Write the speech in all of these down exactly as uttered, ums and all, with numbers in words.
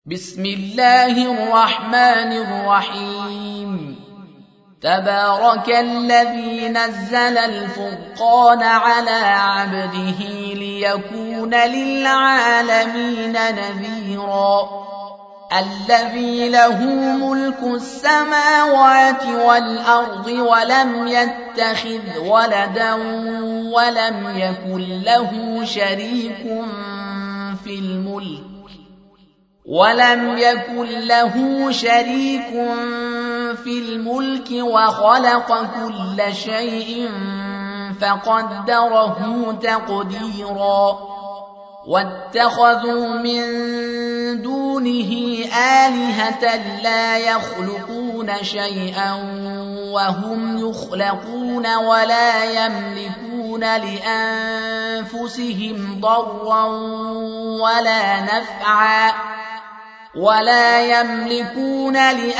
بسم الله الرحمن الرحيم تبارك الذي نزل الفرقان على عبده ليكون للعالمين نذيرا الذي له ملك السماوات والأرض ولم يتخذ ولدا ولم يكن له شريك في الملك ولم يكن له شريك في الملك وخلق كل شيء فقدره تقديرا واتخذوا من دونه آلهة لا يخلقون شيئا وهم يخلقون ولا يملكون لأنفسهم ضرا ولا نفعا ولا يملكون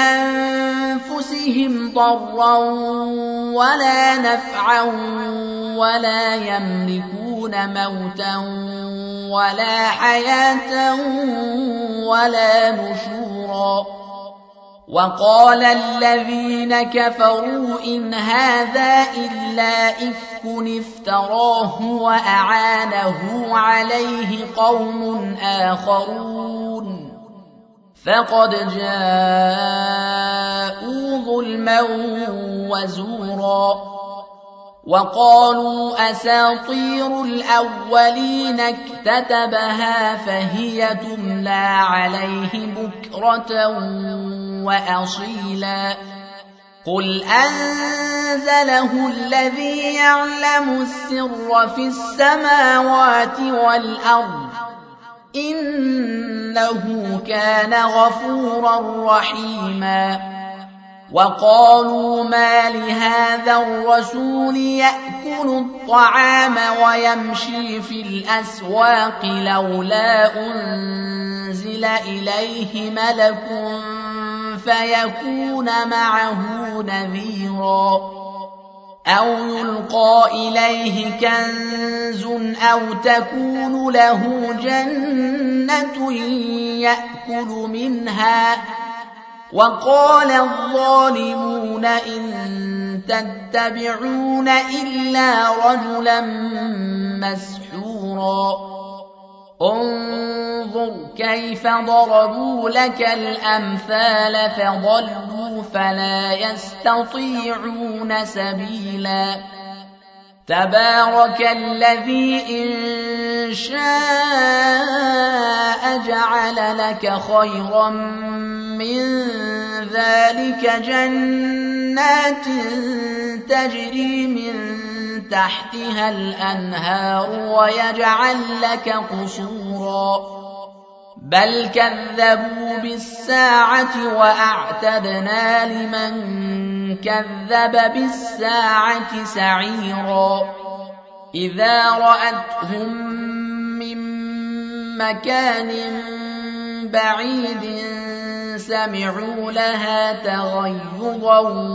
لأنفسهم ضرا ولا نفعا ولا يملكون موتا ولا حياة ولا نشورا وقال الذين كفروا إن هذا إلا إفك افتراه وأعانه عليه قوم آخرون فقد جاءوا ظلما وزورا وقالوا أساطير الأولين اكتتبها فهي تملى عليه بكرة وأصيلا قل أنزله الذي يعلم السر في السماوات والأرض إنه كان غفورا رحيما وقالوا ما لهذا الرسول يأكل الطعام ويمشي في الأسواق لولا أنزل إليه ملك فيكون معه نذيرا أو يلقى إليه كنز أو تكون له جنة يأكل منها وقال الظالمون إن تتبعون إلا رجلا مسحورا انظر كيف ضربوا لك الأمثال فضلوا فلا يستطيعون سبيلا تبارك الذي إن شاء جعل لك خيرا من ذلك جنات تجري من تحتها الأنهار ويجعل لك قصورا بل كذبوا بالساعة وأعتدنا لمن كذب بالساعة سعيرا إذا رأتهم من مكان بعيد سمعوا لها تغيظا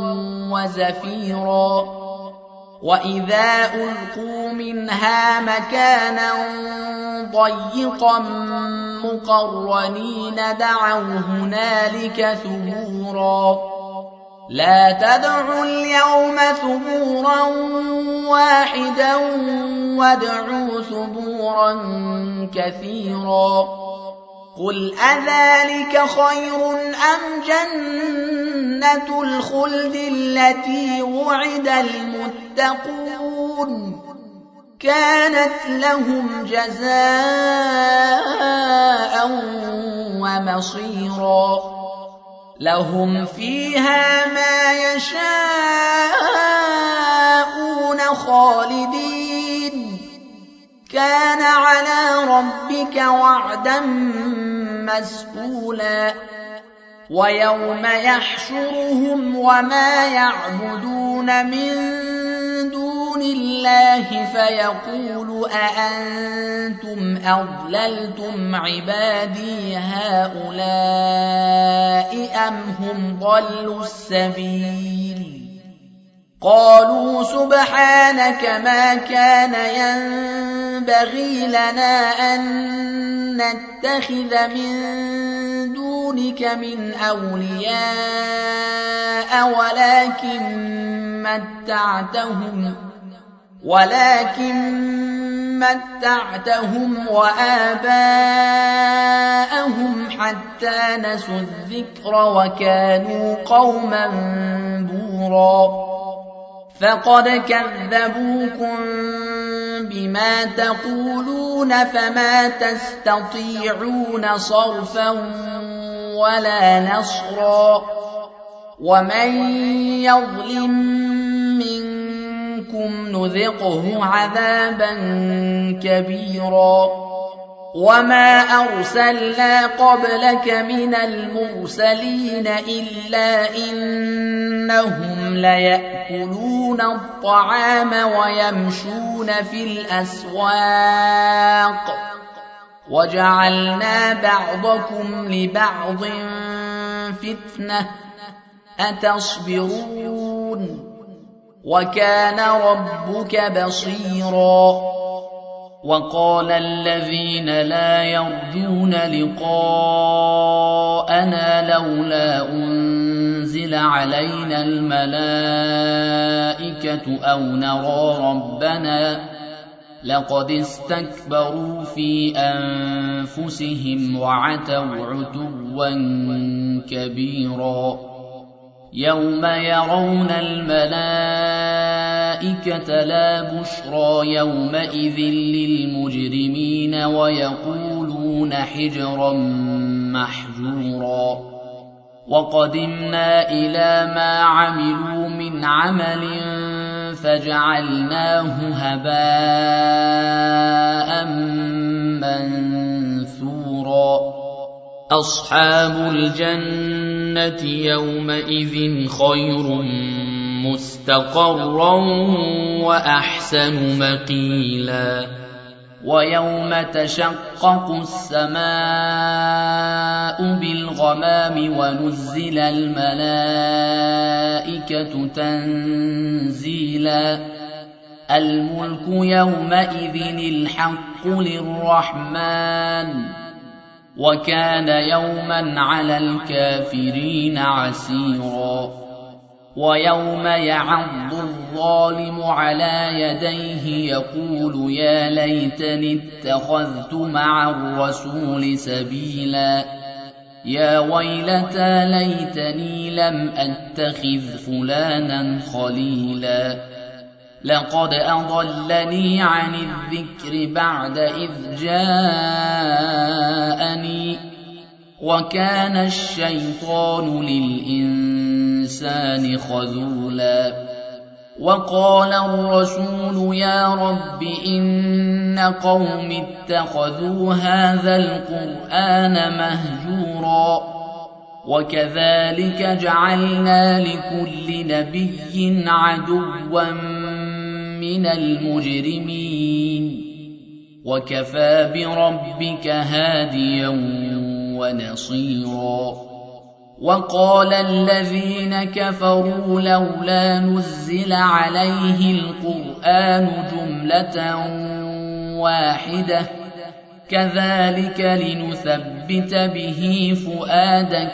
وزفيرا وإذا ألقوا منها مكانا ضيقا مقرنين دعوا هنالك ثبورا لا تدعوا اليوم ثبورا واحدا وادعوا ثبورا كثيرا قل أذلك خير أم جنة الخلد التي وعد المتقون كانت لهم جزاء ومصيرا لهم فيها ما يشاءون خالدين كان على ربك وعدا مسئولا ويوم يحشرهم وما يعبدون من دون الله فيقول أأنتم أضللتم عبادي هؤلاء أم هم ضلوا السبيل قالوا سبحانك ما كان ينبغي لنا أن نتخذ من دونك من أولياء ولكن متعتهم ولكن متعتهم وآباءهم حتى نسوا الذكر وكانوا قوما بورا فقد كذبوكم بما تقولون فما تستطيعون صرفا ولا نصرا ومن يظلم منكم نذقه عذابا كبيرا وما أرسلنا قبلك من المرسلين إلا إنهم ليأكلون الطعام ويمشون في الأسواق وجعلنا بعضكم لبعض فتنة أتصبرون وكان ربك بصيرا وقال الذين لا يرجون لقاءنا لولا أنزل علينا الملائكة أو نرى ربنا لقد استكبروا في أنفسهم وعتوا عتوا كبيرا يوم يرون الملائكة لا بشرى يومئذ للمجرمين ويقولون حجرا محجورا وقدمنا إلى ما عملوا من عمل فجعلناه هباء منثورا أصحاب الجنة يومئذ خير مستقرا وأحسن مقيلا ويوم تشقق السماء بالغمام ونزل الملائكة تنزيلا الملك يومئذ الحق للرحمن وكان يوما على الكافرين عسيرا ويوم يعض الظالم على يديه يقول يا ليتني اتخذت مع الرسول سبيلا يا ويلتى ليتني لم أتخذ فلانا خليلا لقد أضلني عن الذكر بعد إذ جاءني وكان الشيطان للإنسان خذولا وقال الرسول يا رب إن قوم اتخذوا هذا القرآن مهجورا وكذلك جعلنا لكل نبي عدوا من المجرمين وكفى بربك هاديا ونصيرا وقال الذين كفروا لولا نزل عليه القرآن جملة واحدة كذلك لنثبت به فؤادك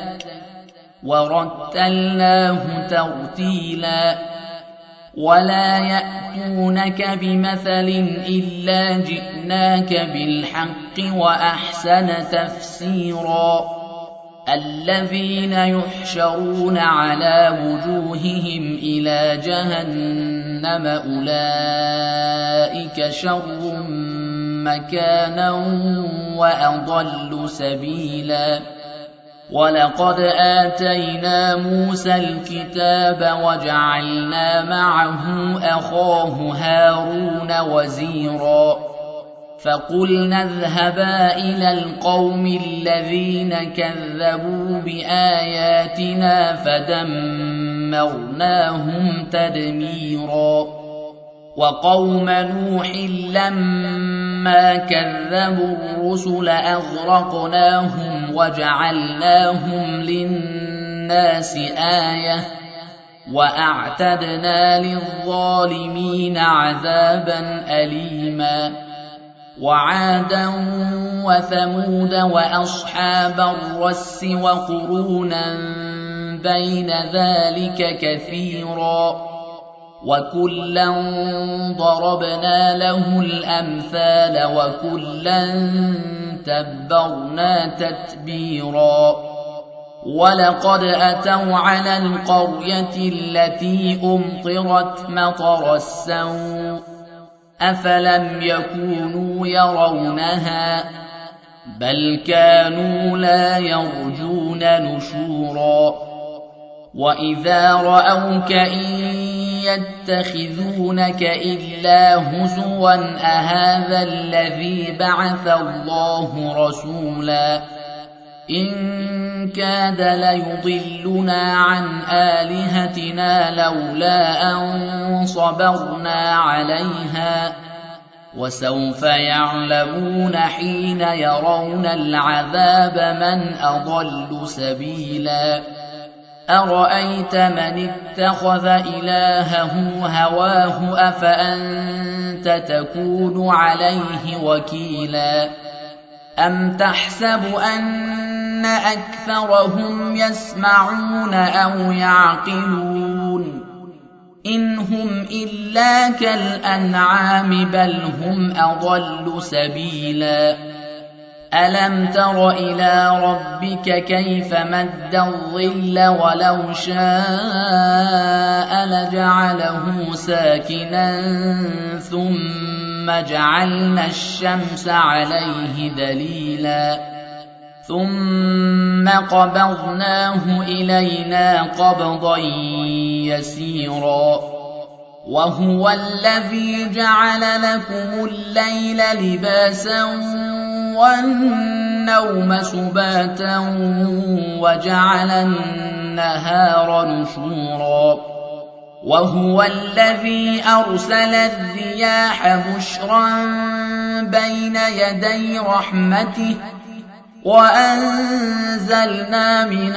ورتلناه ترتيلا ولا يأتونك بمثل إلا جئناك بالحق وأحسن تفسيرا الذين يحشرون على وجوههم إلى جهنم أولئك شر مكانا وأضل سبيلا ولقد آتينا موسى الكتاب وجعلنا معه أخاه هارون وزيرا فقلنا اذهبا إلى القوم الذين كذبوا بآياتنا فدمرناهم تدميرا وقوم نوح لما كذبوا الرسل أغرقناهم وجعلناهم للناس آية وأعتدنا للظالمين عذابا أليما وعادا وثمود وأصحاب الرس وقرونا بين ذلك كثيرا وكلا ضربنا له الأمثال وكلا تبرنا تتبيرا ولقد أتوا على القرية التي أمطرت مطر السوء أفلم يكونوا يرونها بل كانوا لا يرجون نشورا وإذا رأوك إن يتخذونك إلا هزوا أهذا الذي بعث الله رسولا إن كاد ليضلنا عن آلهتنا لولا أن صبرنا عليها وسوف يعلمون حين يرون العذاب من أضل سبيلا أرأيت من اتخذ إلهه هواه أفأنت تكون عليه وكيلا أم تحسب أن أكثرهم يسمعون أو يعقلون إن هم إلا كالأنعام بل هم أضل سبيلا ألم تر إلى ربك كيف مد الظل ولو شاء لجعله ساكنا ثم جعلنا الشمس عليه دليلا ثم قبضناه إلينا قبضا يسيرا وهو الذي جعل لكم الليل لباسا والنوم سباتا وجعل النهار نشورا وهو الذي أرسل الرياح بشرا بين يدي رحمته وأنزلنا من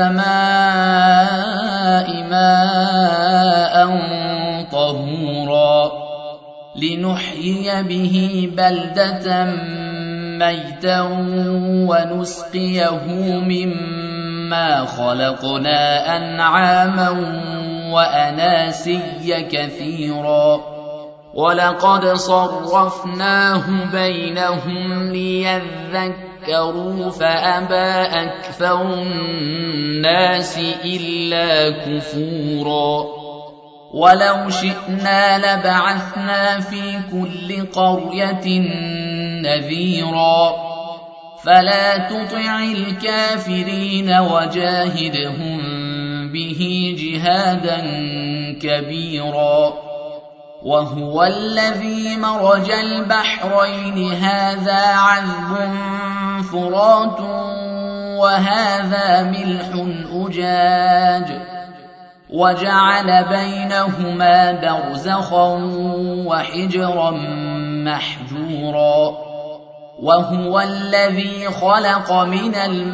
السماء ماء طهورا لنحيي به بلدة ميتا ونسقيه مما خلقنا أنعاما وأناسيا كثيرا ولقد صرفناه بينهم ليذكروا فأبى أكثر الناس إلا كفورا ولو شئنا لبعثنا في كل قرية نذيرا فلا تطع الكافرين وجاهدهم به جهادا كبيرا وهو الذي مرج البحرين هذا عذب فرات وهذا ملح أجاج وجعل بينهما برزخا وحجرا محجورا وهو الذي خلق من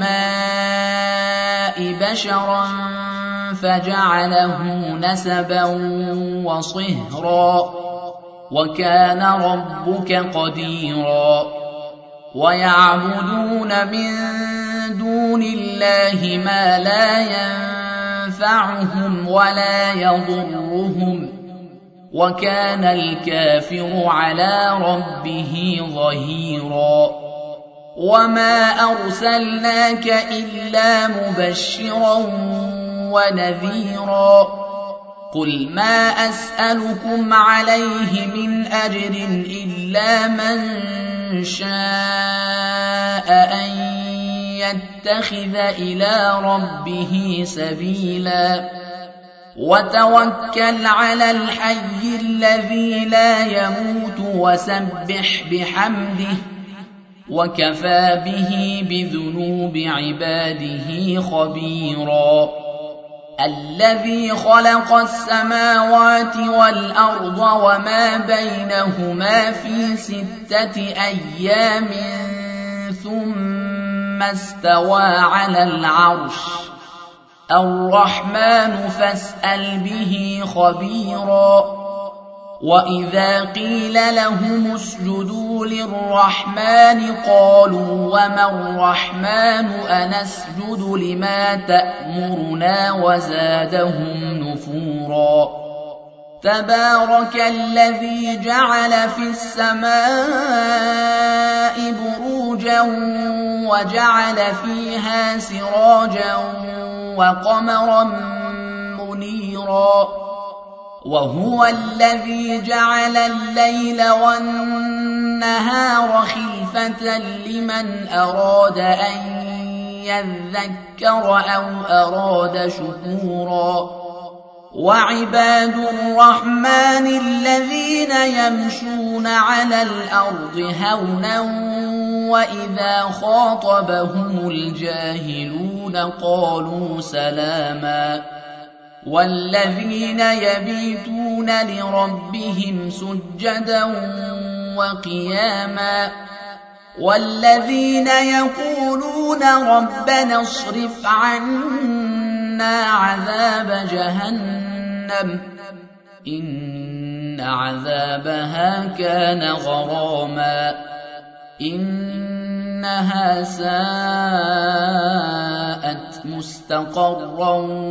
الماء بشرا فجعله نسبا وصهرا وكان ربك قديرا ويعبدون من دون الله ما لا ينفعهم ولا يضرهم وكان الكافر على ربه ظهيرا وما أرسلناك إلا مبشرا ونذيرا قل ما أسألكم عليه من أجر إلا من شاء أن يتخذ إلى ربه سبيلا وتوكل على الحي الذي لا يموت وسبح بحمده وكفى به بذنوب عباده خبيرا الذي خلق السماوات والأرض وما بينهما في ستة أيام ثم استوى على العرش الرحمن فاسأل به خبيرا وإذا قيل لهم اسجدوا للرحمن قالوا وما الرحمن أنسجد لما تأمرنا وزادهم نفورا تبارك الذي جعل في السماء بروجا وجعل فيها سراجا وقمرا منيرا وهو الذي جعل الليل والنهار خلفة لمن أراد أن يذكر أو أراد شكورا وعباد الرحمن الذين يمشون على الأرض هونا وإذا خاطبهم الجاهلون قالوا سلاما والذين يبيتون لربهم سجدا وقياما والذين يقولون ربنا اصرف عنا عذاب جهنم إن عذابها كان غراما إنها ساءت مستقرا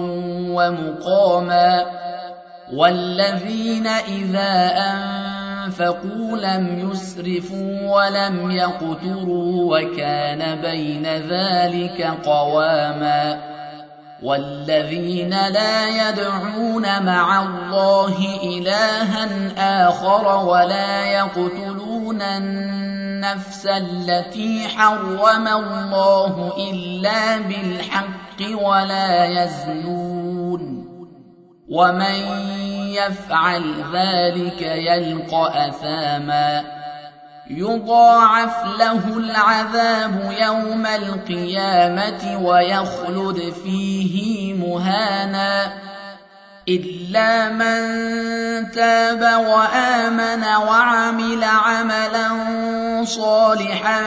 ومقاما والذين إذا أنفقوا لم يسرفوا ولم يقتروا وكان بين ذلك قواما والذين لا يدعون مع الله إلها آخر ولا يقتلون النفس التي حرم الله إلا بالحق ولا يزنون ومن يفعل ذلك يلقى أثاما يضاعف له العذاب يوم القيامة ويخلد فيه مهانا إلا من تاب وآمن وعمل عملا صالحا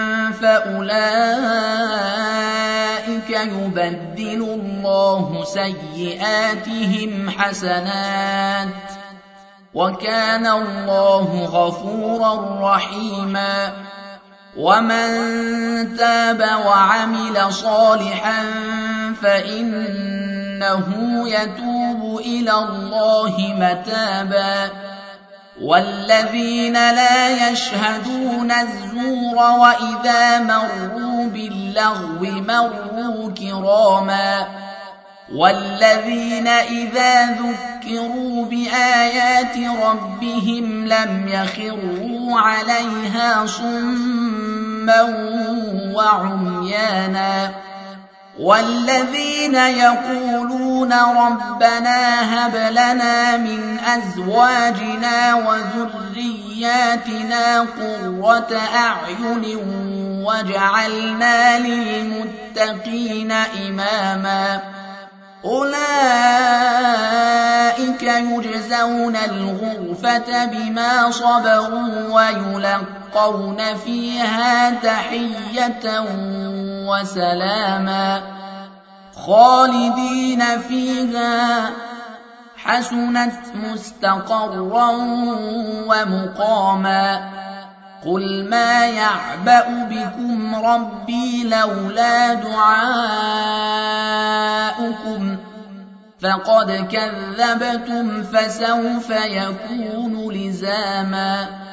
فأولئك يبدل الله سيئاتهم حسنات وكان الله غفورا رحيما ومن تاب وعمل صالحا فإنه يتوب إلى الله متابا والذين لا يشهدون الزور وإذا مروا باللغو مروا كراما والذين إذا ذكروا بآيات ربهم لم يخروا عليها صما وعميانا والذين يقولون ربنا هب لنا من أزواجنا وذرياتنا قرة أعين واجعلنا للمتقين إماما أولئك يجزون الغرفة بما صبروا ويلقون فيها تحية وسلاما خالدين فيها حسنت مستقرا ومقاما قل ما يعبأ بكم ربي لولا دعاؤكم فقد كذبتم فسوف يكون لزاما